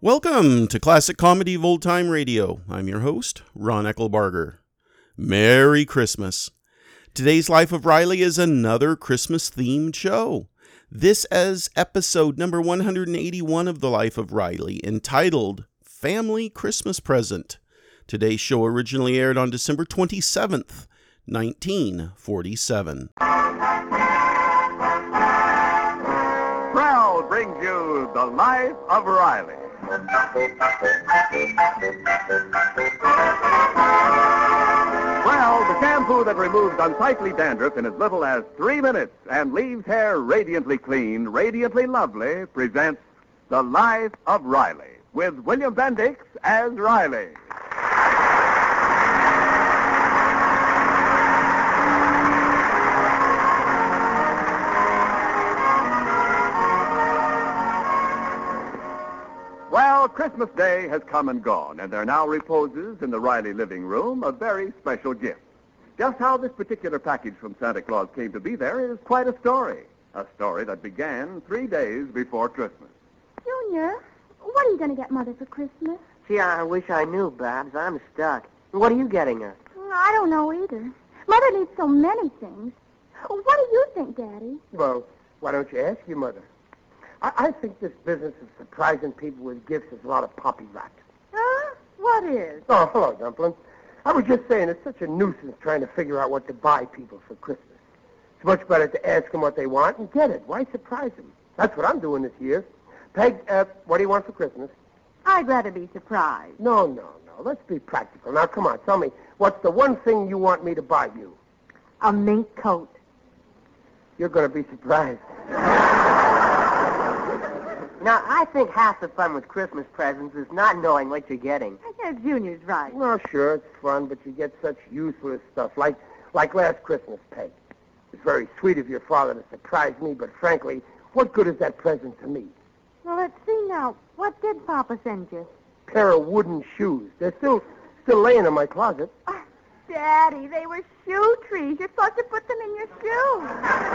Welcome to Classic Comedy of Old Time Radio. I'm your host, Ron Eckelbarger. Merry Christmas. Today's Life of Riley is another Christmas-themed show. This is episode number 181 of The Life of Riley, entitled Family Christmas Present. Today's show originally aired on December 27th, 1947. Proud brings you The Life of Riley. Well, the shampoo that removes unsightly dandruff in as little as 3 minutes and leaves hair radiantly clean, radiantly lovely, presents The Life of Riley with William Bendix as Riley. Well, Christmas Day has come and gone, and there now reposes in the Riley living room a very special gift. Just how this particular package from Santa Claus came to be there is quite a story that began 3 days before Christmas. Junior, what are you going to get Mother for Christmas? Gee, I wish I knew, Babs. I'm stuck. What are you getting her? I don't know either. Mother needs so many things. What do you think, Daddy? Well, why don't you ask your mother? I think this business of surprising people with gifts is a lot of poppy rot. Huh? What is? Oh, hello, Dumpling. I was just saying it's such a nuisance trying to figure out what to buy people for Christmas. It's much better to ask them what they want and get it. Why surprise them? That's what I'm doing this year. Peg, what do you want for Christmas? I'd rather be surprised. No. Let's be practical. Now, come on, tell me, what's the one thing you want me to buy you? A mink coat. You're going to be surprised. Now, I think half the fun with Christmas presents is not knowing what you're getting. Junior's right. Well, sure, it's fun, but you get such useless stuff, like last Christmas, Peg. It's very sweet of your father to surprise me, but frankly, what good is that present to me? Well, let's see now. What did Papa send you? Pair of wooden shoes. They're still laying in my closet. Daddy, they were shoe trees. You're supposed to put them in your shoes.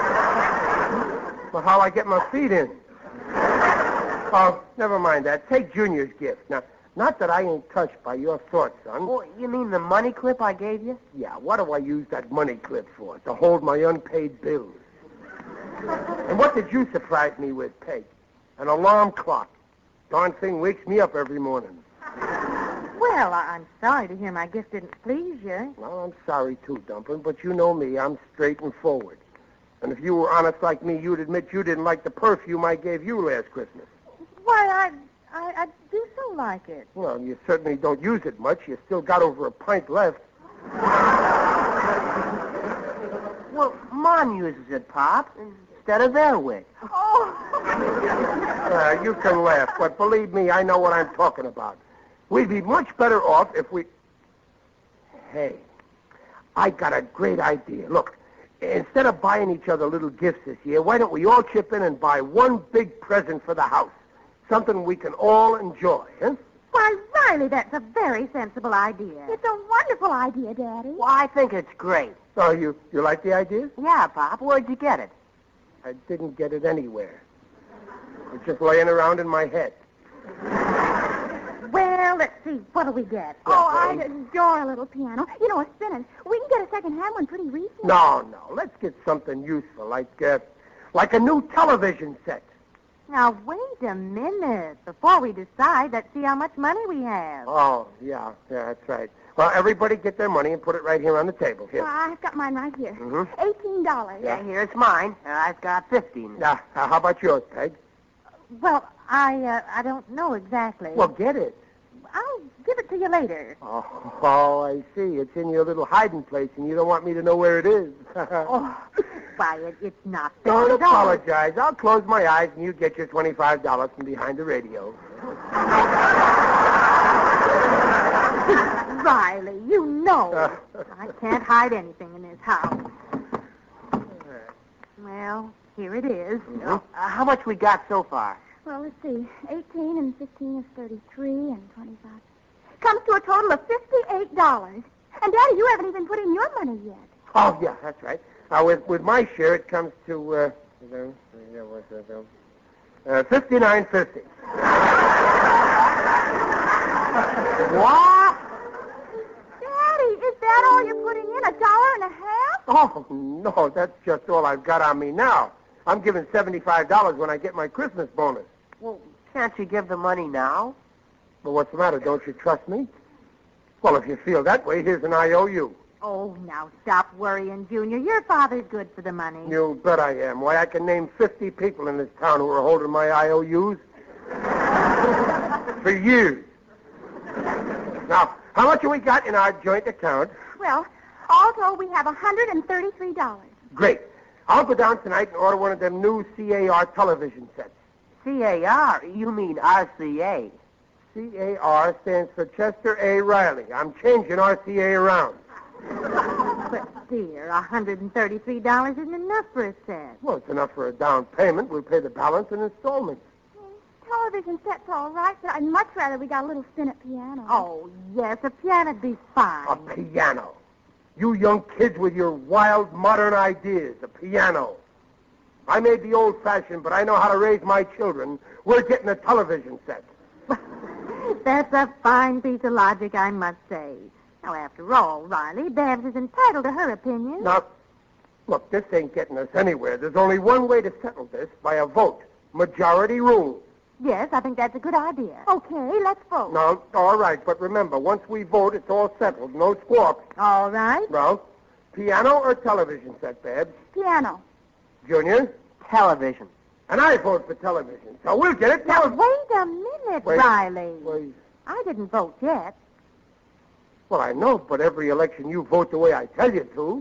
Well, how'll I get my feet in? Oh, never mind that. Take Junior's gift. Now, not that I ain't touched by your thoughts, son. Oh, you mean the money clip I gave you? Yeah, what do I use that money clip for? To hold my unpaid bills. And what did you surprise me with, Peg? An alarm clock. Darn thing wakes me up every morning. Well, I'm sorry to hear my gift didn't please you. Well, I'm sorry, too, Dumpling, but you know me. I'm straight and forward. And if you were honest like me, you'd admit you didn't like the perfume I gave you last Christmas. Why, I do so like it. Well, you certainly don't use it much. You still got over a pint left. Well, Mom uses it, Pop, instead of Airwick. Oh! You can laugh, but believe me, I know what I'm talking about. We'd be much better off if we... Hey, I got a great idea. Look, instead of buying each other little gifts this year, why don't we all chip in and buy one big present for the house? Something we can all enjoy, huh? Why, Riley, that's a very sensible idea. It's a wonderful idea, Daddy. Well, I think it's great. Oh, you like the idea? Yeah, Pop. Where'd you get it? I didn't get it anywhere. It's just laying around in my head. Well, let's see. What'll we get? I'd adore a little piano. You know, a Spinet. We can get a second-hand one pretty recently. No. Let's get something useful, like a new television set. Now, wait a minute. Before we decide, let's see how much money we have. Oh, yeah, that's right. Well, everybody get their money and put it right here on the table. Here. I've got mine right here. Mm-hmm. $18. Yeah, here's mine. I've got 15. Now, how about yours, Peg? Well, I don't know exactly. Well, get it. I'll give it to you later. Oh, I see. It's in your little hiding place, and you don't want me to know where it is. Why, it's not fair. Don't apologize. I'll close my eyes, and you get your $25 from behind the radio. Riley, you know. I can't hide anything in this house. Well, here it is. Mm-hmm. How much we got so far? Well, let's see. 18 and 15 is 33 and 25. Comes to a total of $58. And, Daddy, you haven't even put in your money yet. Oh, yeah, that's right. With my share, it comes to, $59.50. What? Daddy, is that all you're putting in? $1.50? Oh, no, that's just all I've got on me now. I'm giving $75 when I get my Christmas bonus. Well, can't you give the money now? Well, what's the matter? Don't you trust me? Well, if you feel that way, here's an IOU. Oh, now stop worrying, Junior. Your father's good for the money. You bet I am. Why, I can name 50 people in this town who are holding my IOUs for years. Now, how much have we got in our joint account? Well, all told, we have $133. Great. I'll go down tonight and order one of them new CAR television sets. CAR? You mean RCA. CAR stands for Chester A. Riley. I'm changing RCA around. But, dear, $133 isn't enough for a set. Well, it's enough for a down payment. We'll pay the balance in installments. Television set's all right, but I'd much rather we got a little spinet piano. Oh, yes, a piano'd be fine. A piano. You young kids with your wild, modern ideas. A piano. I may be old-fashioned, but I know how to raise my children. We're getting a television set. That's a fine piece of logic, I must say. Now, after all, Riley, Babs is entitled to her opinion. Now, look, this ain't getting us anywhere. There's only one way to settle this, by a vote. Majority rule. Yes, I think that's a good idea. Okay, let's vote. No, all right, but remember, once we vote, it's all settled. No squawks. All right. Well, piano or television set, Babs? Piano. Junior? Television. And I vote for television, so we'll get it Now, television. wait a minute, Wait. Riley. Wait. I didn't vote yet. Well, I know, but every election you vote the way I tell you to.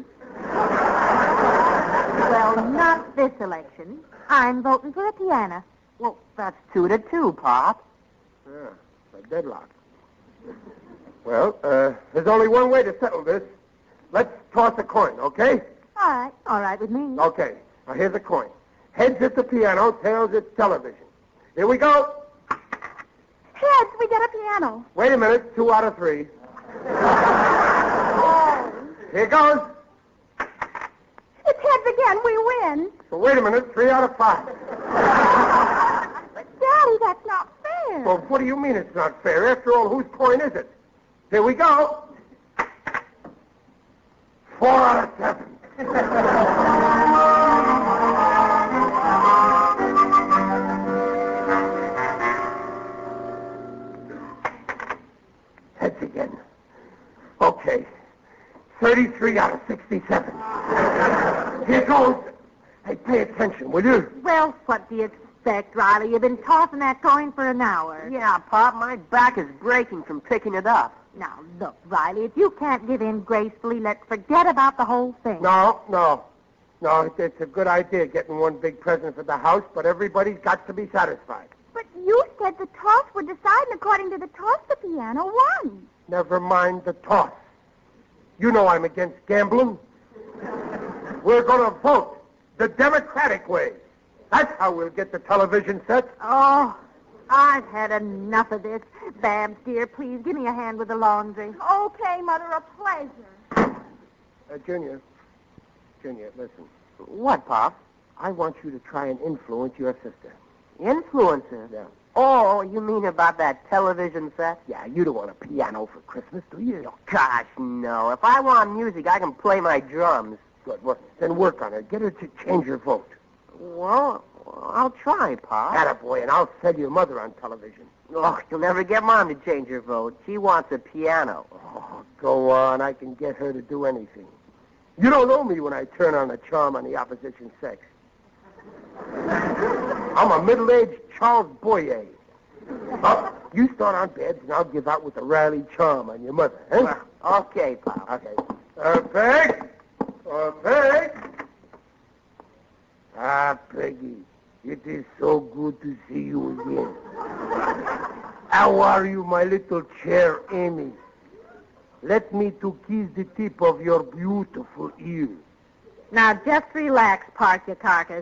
Well, not this election. I'm voting for a piano. Well, that's 2-2, Pop. Yeah, a deadlock. Well, there's only one way to settle this. Let's toss a coin, okay? All right. All right with me. Okay. Now, here's a coin. Heads at the piano, tails at television. Here we go. Heads, we get a piano. Wait a minute. 2 out of 3. Here goes. It's heads again. We win. So wait a minute. 3 out of 5. But, Daddy, that's not fair. Well, what do you mean it's not fair? After all, whose coin is it? Here we go. 4 out of 7. Heads again. Okay. 33 out of 67. Here goes. Hey, pay attention, will you? Well, what do you expect, Riley? You've been tossing that coin for an hour. Yeah, Pop, my back is breaking from picking it up. Now, look, Riley, if you can't give in gracefully, let's forget about the whole thing. No, it's a good idea getting one big present for the house, but everybody's got to be satisfied. But you said the toss would decide, and according to the toss, the piano won. Never mind the toss. You know I'm against gambling. We're going to vote the democratic way. That's how we'll get the television set. Oh, I've had enough of this. Babs, dear, please give me a hand with the laundry. Okay, Mother, a pleasure. Junior, listen. What, Pop? I want you to try and influence your sister. Influencer? Yeah. Oh, you mean about that television set? Yeah, you don't want a piano for Christmas, do you? Oh, gosh, no. If I want music, I can play my drums. Good. Well, then work on it. Get her to change her vote. Well, I'll try, Pop. Attaboy, and I'll sell your mother on television. Oh, you'll never get Mom to change her vote. She wants a piano. Oh, go on. I can get her to do anything. You don't know me when I turn on a charm on the opposition sex. I'm a middle-aged Charles Boyer. You start on Babs, and I'll give out with the Riley charm on your mother, huh? Well, okay, Pop. Okay. Peg? Peg? Ah, Peggy, it is so good to see you again. How are you, my little chair, Amy? Let me to kiss the tip of your beautiful ear. Now, just relax, Park, you carcass.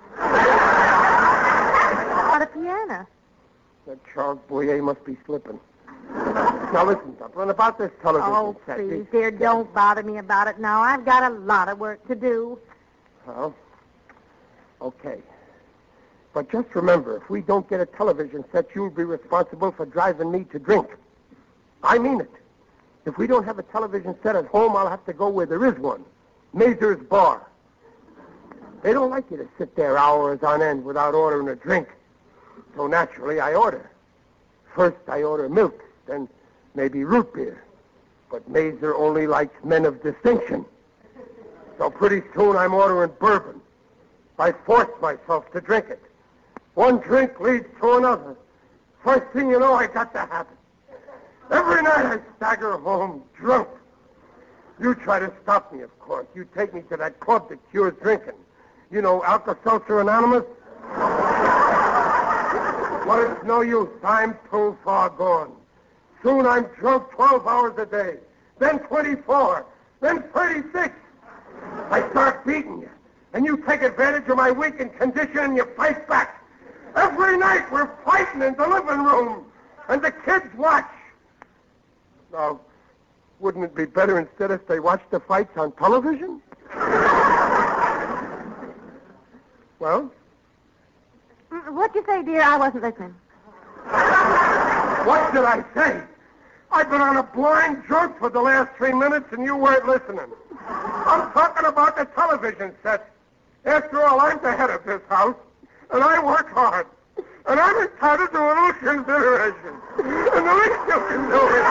What a piano. That Charles Boyer must be slipping. Now, listen, Dublin, about this television Oh, set. please, dear, don't bother me about it now. I've got a lot of work to do. Well, okay. But just remember, if we don't get a television set, you'll be responsible for driving me to drink. I mean it. If we don't have a television set at home, I'll have to go where there is one. Mazur's Bar. They don't like you to sit there hours on end without ordering a drink. So naturally, I order. First, I order milk, then maybe root beer. But Mazur only likes men of distinction. So pretty soon, I'm ordering bourbon. I force myself to drink it. One drink leads to another. First thing you know, I got the habit. Every night I stagger home drunk. You try to stop me, of course. You take me to that club that cures drinking. You know, Alka-Seltzer Anonymous? But it's no use. I'm too far gone. Soon I'm drunk 12 hours a day. Then 24. Then 36. I start beating you. And you take advantage of my weakened condition and you fight back. Every night we're fighting in the living room. And the kids watch. Now, wouldn't it be better instead if they watched the fights on television? Well? What'd you say, dear? I wasn't listening. What did I say? I've been on a blind drunk for the last 3 minutes and you weren't listening. I'm talking about the television set. After all, I'm the head of this house, and I work hard. And I'm entitled to a little consideration. And the least you can do is...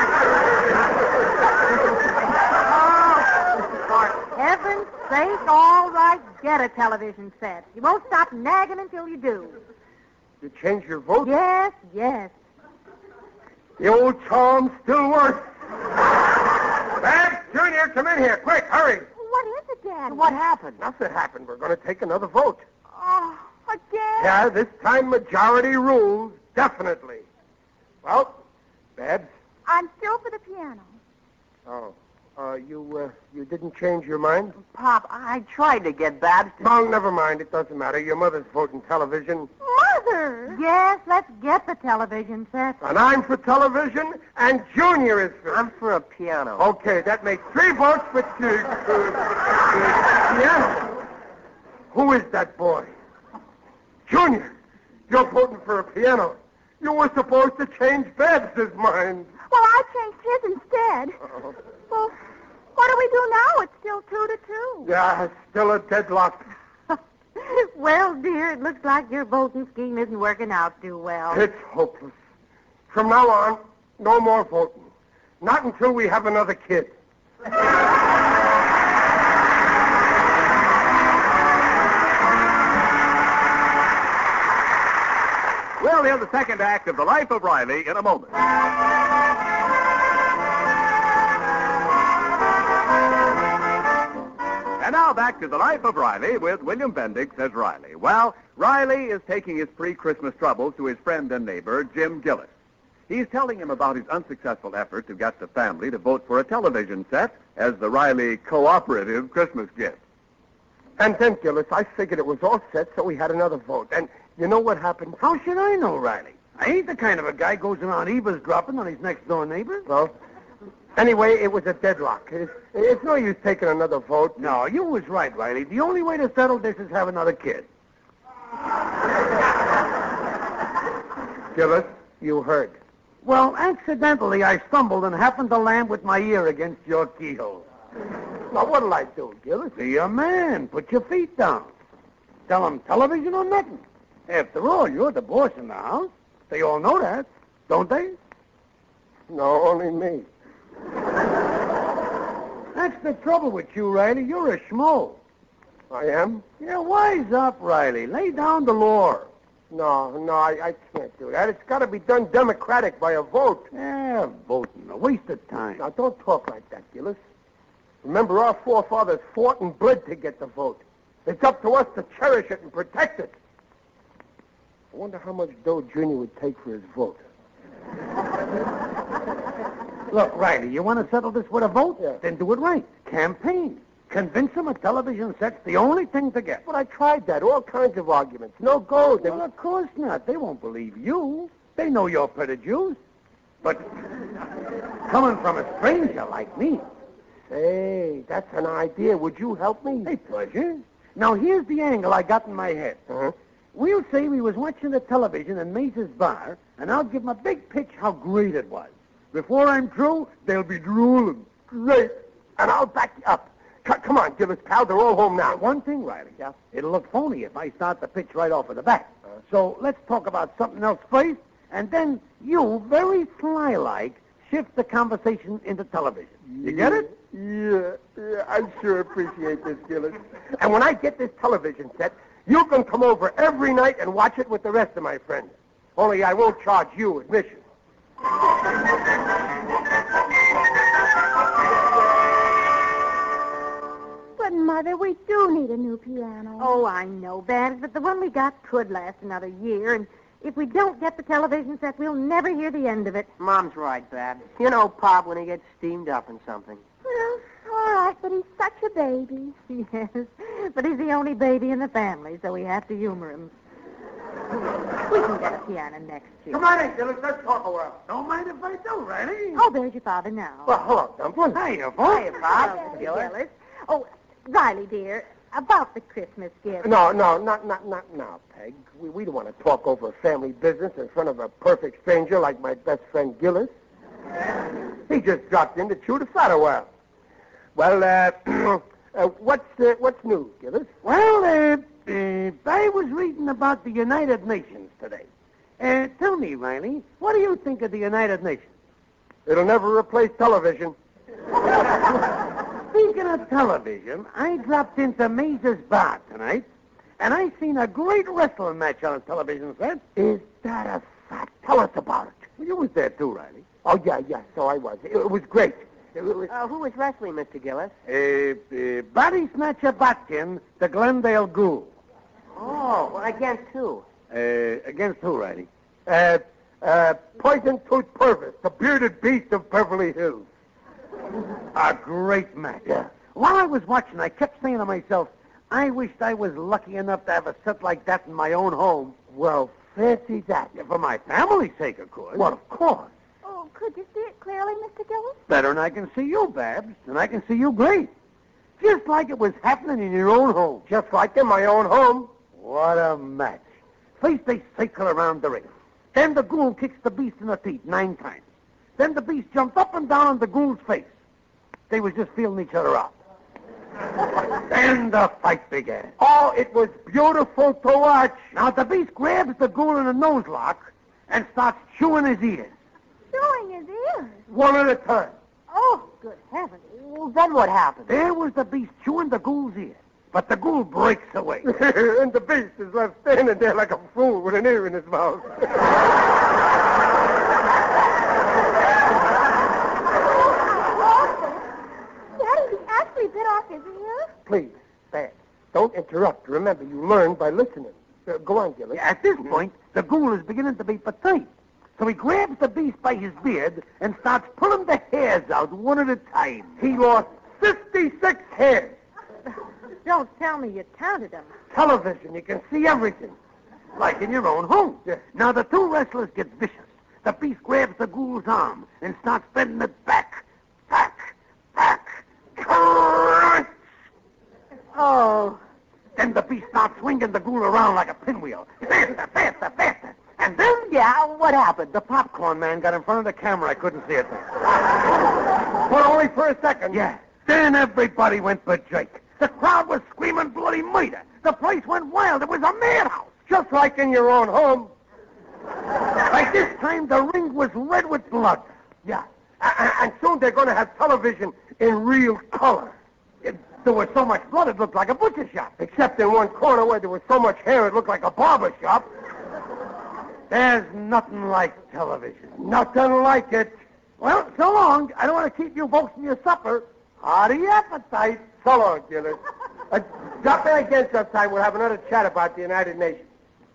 For heaven's sake, all right, get a television set. You won't stop nagging until you do. You change your vote? Yes, yes. The old charm still works. Babs, Junior, come in here. Quick, hurry. What is it, Daddy? What happened? Nothing happened. We're going to take another vote. Oh, again? Yeah, this time majority rules, definitely. Well, Babs. I'm still for the piano. Oh, you didn't change your mind? Pop, I tried to get Babs to... Well, never mind. It doesn't matter. Your mother's voting television. Mother! Yes, let's get the television set. And I'm for television, and Junior is for... I'm for a piano. Okay, that makes 3 votes for piano. Who is that boy? Junior, you're voting for a piano. You were supposed to change Babs's mind. Well, I changed his instead. Uh-oh. Well, what do we do now? It's still 2-2. Yeah, still a deadlock. Well, dear, it looks like your voting scheme isn't working out too well. It's hopeless. From now on, no more voting. Not until we have another kid. We'll hear the second act of The Life of Riley in a moment. And now back to The Life of Riley with William Bendix as Riley. Well, Riley is taking his pre-Christmas troubles to his friend and neighbor, Jim Gillis. He's telling him about his unsuccessful effort to get the family to vote for a television set as the Riley Cooperative Christmas gift. And then, Gillis, I figured it was all set, so we had another vote. And you know what happened? How should I know, Riley? I ain't the kind of a guy goes around eavesdropping on his next-door neighbor. Well, anyway, it was a deadlock. It's no use taking another vote. No, you was right, Riley. The only way to settle this is have another kid. Gillis, you heard. Well, accidentally, I stumbled and happened to land with my ear against your keyhole. Now, what'll I do, Gillis? Be a man. Put your feet down. Tell them television or nothing. After all, you're the boss in the house. They all know that, don't they? No, only me. That's the trouble with you, Riley. You're a schmo. I am? Yeah, wise up, Riley. Lay down the law. No, I can't do that. It's got to be done democratic by a vote. Yeah, voting. A waste of time. Now, don't talk like that, Gillis. Remember, our forefathers fought and bled to get the vote. It's up to us to cherish it and protect it. I wonder how much dough Junior would take for his vote. Look, Riley, you want to settle this with a vote? Yeah. Then do it right. Campaign. Convince them a television set's the only thing to get. But I tried that. All kinds of arguments. No go. Well, of course not. They won't believe you. They know you're produced. But coming from a stranger like me. Hey, that's an idea. Would you help me? Hey, pleasure. Now, here's the angle I got in my head. Uh-huh. We'll say we was watching the television in Mazur's bar, and I'll give 'em a big pitch how great it was. Before I'm through, they'll be drooling. Great. And I'll back you up. Come on, Gillis, pal. They're all home now. One thing, Riley. Yeah? It'll look phony if I start the pitch right off of the bat. So let's talk about something else first, and then you, very sly-like, shift the conversation into television. You get it? Yeah, I sure appreciate this, Gillis. And when I get this television set, you can come over every night and watch it with the rest of my friends. Only I won't charge you admission. But, Mother, we do need a new piano. Oh, I know, Babs, but the one we got could last another year, and if we don't get the television set, we'll never hear the end of it. Mom's right, Babs. You know Pop when he gets steamed up in something. Well, all right, but he's such a baby. Yes, but he's the only baby in the family, so we have to humor him. We can get a piano next year. Come on in, Gillis. Let's talk a while. Don't mind if I do, Riley. Oh, there's your father now. Well, hello, Dumpling. Hiya, folks. Hiya, Pop. Hello, Gillis. Oh, Riley, dear, about the Christmas gift. No, not now, Peg. We don't want to talk over family business in front of a perfect stranger like my best friend Gillis. He just dropped in to chew the fat a while. Well, what's new, Gillis? Well, I was reading about the United Nations today. Tell me, Riley, what do you think of the United Nations? It'll never replace television. Speaking of television, I dropped into Mazer's Bar tonight, and I seen a great wrestling match on a television set. Is that a fact? Tell us about it. Well, you was there too, Riley. Oh, yeah, so I was. It was great. It was... Who was wrestling, Mr. Gillis? Body Snatcher Botkin, the Glendale Ghoul. Oh, well, against who? Against who, Riley? Poison Tooth Purvis, the bearded beast of Beverly Hills. A great match. Yeah. While I was watching, I kept saying to myself, I wished I was lucky enough to have a set like that in my own home. Well, fancy that. Yeah, for my family's sake, of course. Well, of course. Oh, could you see it clearly, Mr. Gillis? Better than I can see you, Babs, and I can see you great. Just like it was happening in your own home. Just like in my own home. What a match. First they circle around the ring. Then the ghoul kicks the beast in the teeth 9 times. Then the beast jumped up and down on the ghoul's face. They was just feeling each other out. Then the fight began. Oh, it was beautiful to watch. Now the beast grabs the ghoul in a nose lock and starts chewing his ears. Chewing his ears. One at a time. Oh, good heavens. Well, then what happened? There was the beast chewing the ghoul's ear. But the ghoul breaks away. And the beast is left standing there like a fool with an ear in his mouth. Daddy, he actually bit off his ear? Please, Dad, don't interrupt. Remember, you learn by listening. Go on, Gillis. At this point, the ghoul is beginning to be fatigued. So he grabs the beast by his beard and starts pulling the hairs out one at a time. He lost 56 hairs. Don't tell me you counted them. Television, you can see everything. Like in your own home. Yeah. Now the two wrestlers get vicious. The beast grabs the ghoul's arm and starts bending it back. Crunch! Oh. Then the beast starts swinging the ghoul around like a pinwheel. Faster. And then, Yeah, what happened? the popcorn man got in front of the camera. I couldn't see it. But only for a second. Yeah. Then everybody went berserk. The crowd was screaming bloody murder. The place went wild. It was a madhouse. Just like in your own home. By this time, the ring was red with blood. Yeah. And soon they're going to have television in real color. There was so much blood, it looked like a butcher shop. Except in one corner where there was so much hair it looked like a barber shop. There's nothing like television. Nothing like it. Well, so long. I don't want to keep you folks from your supper. Hearty appetite. So long, Gillis. Drop in again sometime. We'll have another chat about the United Nations.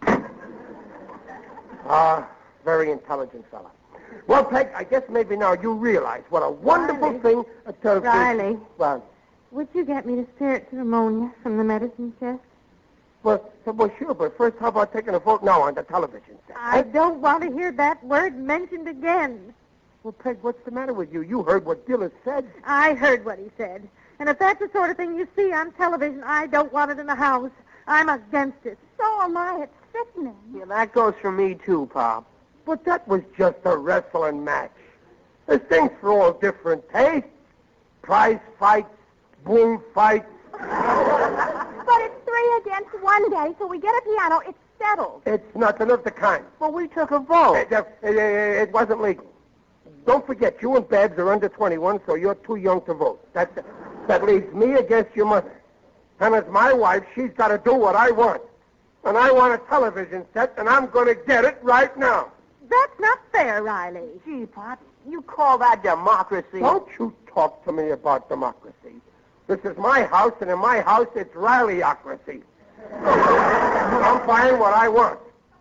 Very intelligent fella. Well, Peg, I guess maybe now you realize what a wonderful Riley. thing a television... Riley. Well, Would you get me the spirit to pneumonia from the medicine chest? well, sure, but first, how about taking a vote now on the television set? I don't want to hear that word mentioned again. Well, Peg, what's the matter with you? You heard what Gillis said. I heard what he said. And if that's the sort of thing you see on television, I don't want it in the house. I'm against it. So am I. It's sickening. Yeah, that goes for me, too, Pop. But that was just a wrestling match. There's things for all different tastes. Prize fights, bull fights. But it's 3 against 1, Daddy, so we get a piano. It's settled. It's nothing of the kind. Well, we took a vote. It wasn't legal. Don't forget, you and Babs are under 21, so you're too young to vote. That leaves me against your mother. And as my wife, she's got to do what I want. And I want a television set, and I'm going to get it right now. That's not fair, Riley. Gee, Pop, you call that democracy? Don't you talk to me about democracy. This is my house, and in my house, it's Rileyocracy. I'm buying what I want.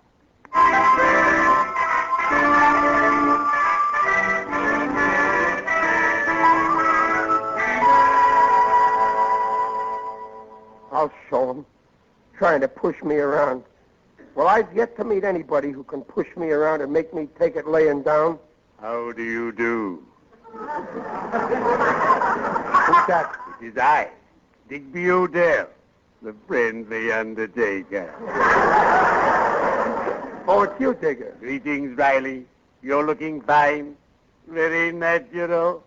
I'll show him. Trying to push me around. Well, I've yet to meet anybody who can push me around and make me take it laying down. How do you do? Who's that? It is I, Digby Odell, the friendly undertaker. Oh, it's you, Digger. Greetings, Riley. You're looking fine. Very natural.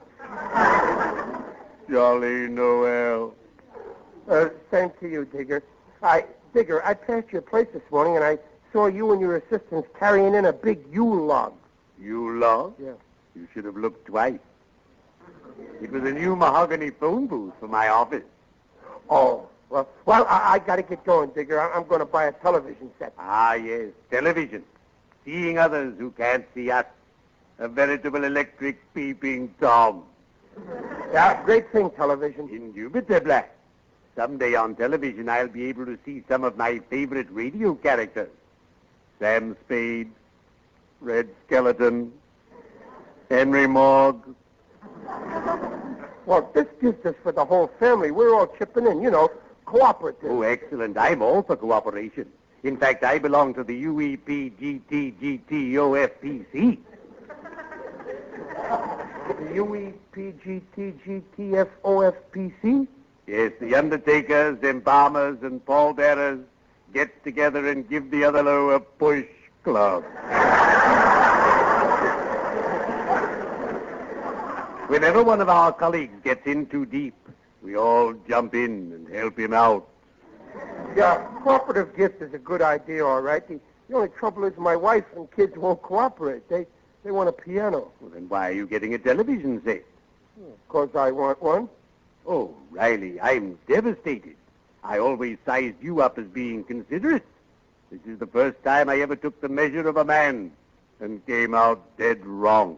Jolly Noel. Same to you, Digger. Digger, I passed your place this morning, and I saw you and your assistants carrying in a big Yule log. Yule log? Yeah. You should have looked twice. It was a new mahogany phone booth for my office. Oh, well, I got to get going, Digger. I'm going to buy a television set. Ah, yes, television. Seeing others who can't see us. A veritable electric peeping Tom. Yeah, great thing, television. Indubitably. Someday on television, I'll be able to see some of my favorite radio characters. Sam Spade, Red Skeleton, Henry Morg. Well, this gives us for the whole family. We're all chipping in, cooperative. Oh, excellent. I'm all for cooperation. In fact, I belong to the UEPGTGTOFPC. The UEPGTGTFOFPC? Yes, the undertakers, embalmers, and pallbearers get together and give the other low a push club. Whenever one of our colleagues gets in too deep, we all jump in and help him out. Yeah, cooperative gift is a good idea, all right. The only trouble is my wife and kids won't cooperate. They want a piano. Well, then why are you getting a television set? Because I want one. Oh, Riley, I'm devastated. I always sized you up as being considerate. This is the first time I ever took the measure of a man and came out dead wrong.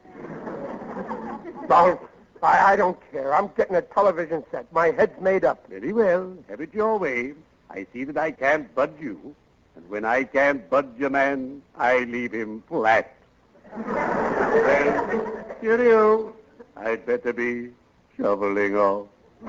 I don't care. I'm getting a television set. My head's made up. Very well. Have it your way. I see that I can't budge you. And when I can't budge a man, I leave him flat. Well, cheerio. I'd better be shoveling off.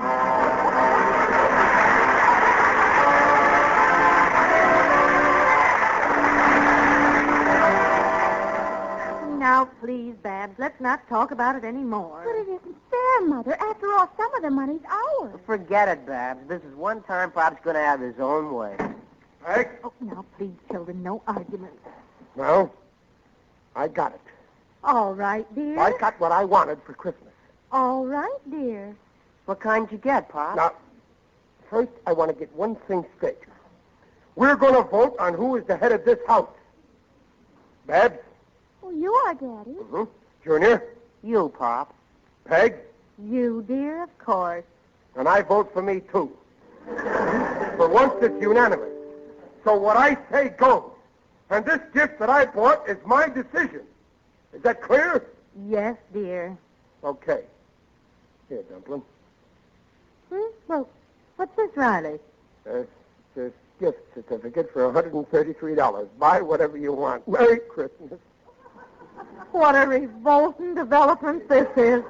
Now, please, Babs, let's not talk about it anymore. But it isn't fair, Mother. After all, some of the money's ours. Forget it, Babs. This is one time Pop's going to have his own way. Right? Oh, now, please, children, no arguments. Well, I got it. All right, dear. I got what I wanted for Christmas. All right, dear. What kind you get, Pop? Now, first, I want to get one thing straight. We're going to vote on who is the head of this house. Babs? Well, you are, Daddy. Mm-hmm. Junior? You, Pop. Peg? You, dear, of course. And I vote for me, too. For once, it's unanimous. So what I say goes. And this gift that I bought is my decision. Is that clear? Yes, dear. Okay. Here, Dumpling. Well, what's this, Riley? This gift certificate for $133. Buy whatever you want. Merry Christmas. What a revolting development this is.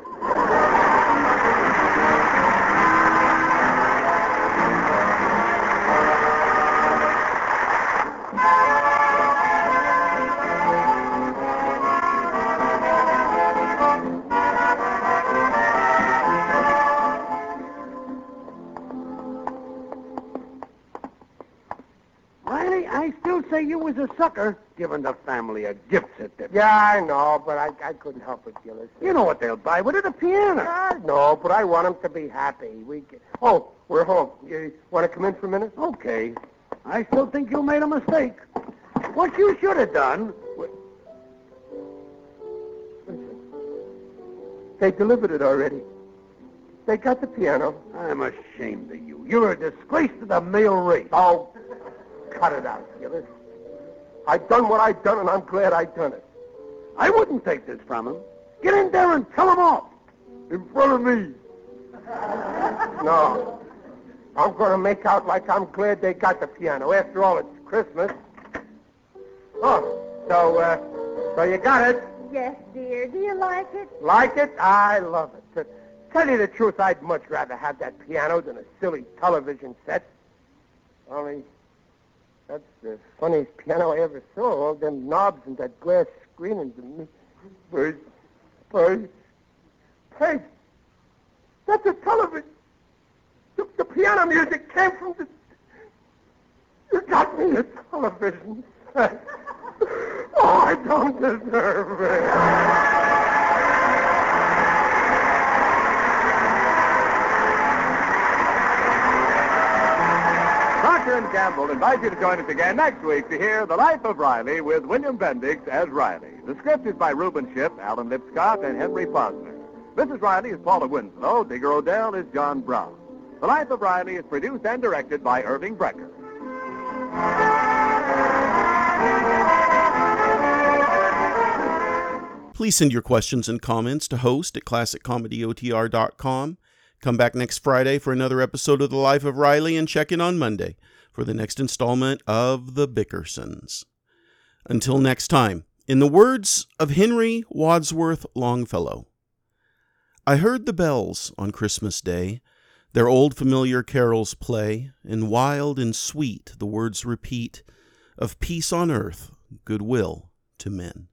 Riley, I still say you was a sucker giving the family a gift certificate. Yeah, I know, but I couldn't help it, Gillis. You know what they'll buy with it? A piano. I know, but I want them to be happy. Oh, we're home. You want to come in for a minute? Okay. I still think you made a mistake. What you should have done... Listen. They delivered it already. They got the piano. I'm ashamed of you. You're a disgrace to the male race. Oh, cut it out, Gillis. I've done what I've done, and I'm glad I've done it. I wouldn't take this from him. Get in there and tell him off. In front of me. No. I'm going to make out like I'm glad they got the piano. After all, it's Christmas. Oh, so you got it? Yes, dear. Do you like it? Like it? I love it. To tell you the truth, I'd much rather have that piano than a silly television set. Only, that's the funniest piano I ever saw. All them knobs and that glass screening. Hey, that's a television. The piano music came from the... You got me a television set. Oh, I don't deserve it. Procter & Gamble invites you to join us again next week to hear The Life of Riley with William Bendix as Riley. The script is by Reuben Ship, Alan Lipscott, and Henry Posner. Mrs. Riley is Paula Winslow. Digger Odell is John Brown. The Life of Riley is produced and directed by Irving Brecker. Please send your questions and comments to host@classiccomedyotr.com. Come back next Friday for another episode of The Life of Riley, and check in on Monday for the next installment of The Bickersons. Until next time, in the words of Henry Wadsworth Longfellow, I heard the bells on Christmas Day, their old familiar carols play, and wild and sweet the words repeat of peace on earth, goodwill to men.